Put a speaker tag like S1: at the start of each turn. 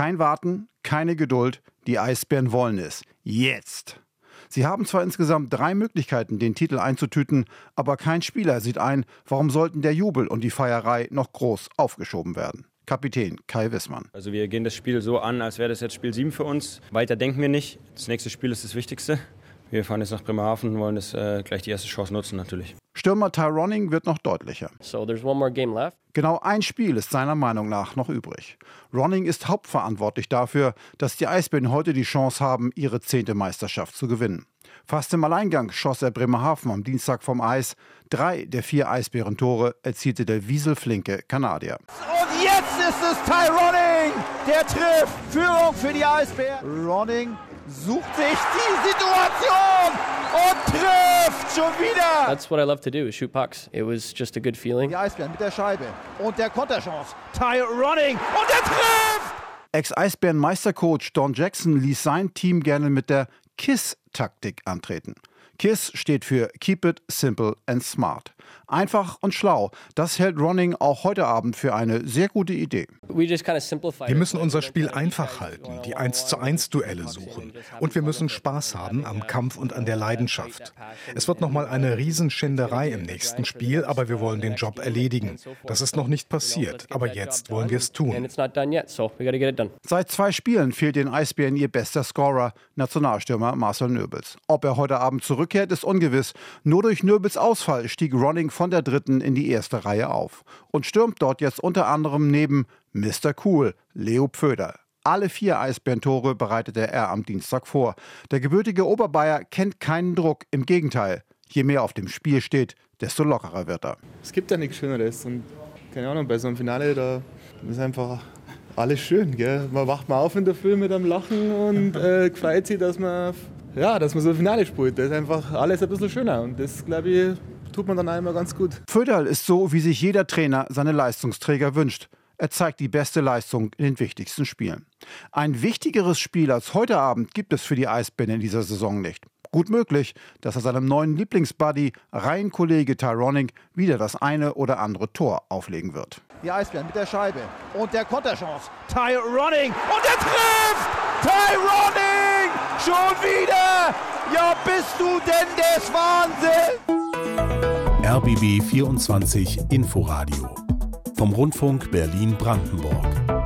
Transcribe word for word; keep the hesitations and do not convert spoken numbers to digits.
S1: Kein Warten, keine Geduld, die Eisbären wollen es. Jetzt! Sie haben zwar insgesamt drei Möglichkeiten, den Titel einzutüten, aber kein Spieler sieht ein, warum sollten der Jubel und die Feierei noch groß aufgeschoben werden. Kapitän Kai Wissmann.
S2: Also wir gehen das Spiel so an, als wäre das jetzt Spiel sieben für uns. Weiter denken wir nicht. Das nächste Spiel ist das Wichtigste. Wir fahren jetzt nach Bremerhaven und wollen das, äh, gleich die erste Chance nutzen natürlich.
S1: Stürmer Ty Ronning wird noch deutlicher.
S3: So there's one more game left.
S1: Genau ein Spiel ist seiner Meinung nach noch übrig. Ronning ist hauptverantwortlich dafür, dass die Eisbären heute die Chance haben, ihre zehnte Meisterschaft zu gewinnen. Fast im Alleingang schoss er Bremerhaven am Dienstag vom Eis. Drei der vier Eisbärentore erzielte der wieselflinke Kanadier.
S4: Und jetzt ist es Ty Ronning, der trifft. Führung für die Eisbären. Ronning sucht sich die Situation und trifft schon wieder.
S3: That's what I love to do, is shoot pucks. It was just a good feeling.
S4: Die Eisbären mit der Scheibe und der Konterchance. Ty Ronning und der trifft.
S1: Ex-Eisbären-Meistercoach Don Jackson ließ sein Team gerne mit der KISS-Taktik antreten. KISS steht für Keep It Simple and Smart. Einfach und schlau. Das hält Ronning auch heute Abend für eine sehr gute Idee.
S5: Wir müssen unser Spiel einfach halten, die eins zu eins Duelle suchen. Und wir müssen Spaß haben am Kampf und an der Leidenschaft. Es wird nochmal eine Riesenschinderei im nächsten Spiel, aber wir wollen den Job erledigen. Das ist noch nicht passiert, aber jetzt wollen wir es tun.
S1: Seit zwei Spielen fehlt den Eisbären ihr bester Scorer, Nationalstürmer Marcel Nöbels. Ob er heute Abend zurückkehrt, ist ungewiss. Nur durch Nöbels Ausfall stieg Ronning von der dritten in die erste Reihe auf und stürmt dort jetzt unter anderem neben Mister Cool, Leo Pföder. Alle vier Eisbärentore bereitete er am Dienstag vor. Der gebürtige Oberbayer kennt keinen Druck, im Gegenteil. Je mehr auf dem Spiel steht, desto lockerer wird er.
S6: Es gibt ja nichts Schöneres und keine Ahnung, bei so einem Finale, da ist einfach alles schön. Gell? Man wacht mal auf in der Früh mit einem Lachen und äh, freut sich, dass man, ja, dass man so ein Finale spielt. Das ist einfach alles ein bisschen schöner und das, glaube ich, tut man dann einmal ganz gut.
S1: Pföderl ist so, wie sich jeder Trainer seine Leistungsträger wünscht. Er zeigt die beste Leistung in den wichtigsten Spielen. Ein wichtigeres Spiel als heute Abend gibt es für die Eisbären in dieser Saison nicht. Gut möglich, dass er seinem neuen Lieblingsbuddy, Reihenkollege Ty Ronning, wieder das eine oder andere Tor auflegen wird.
S4: Die Eisbären mit der Scheibe und der Konterchance. Ty Ronning und der trifft! Ty Ronning! Schon wieder! Ja, bist du denn des Wahnsinns!
S7: R B B vierundzwanzig Inforadio vom Rundfunk Berlin-Brandenburg.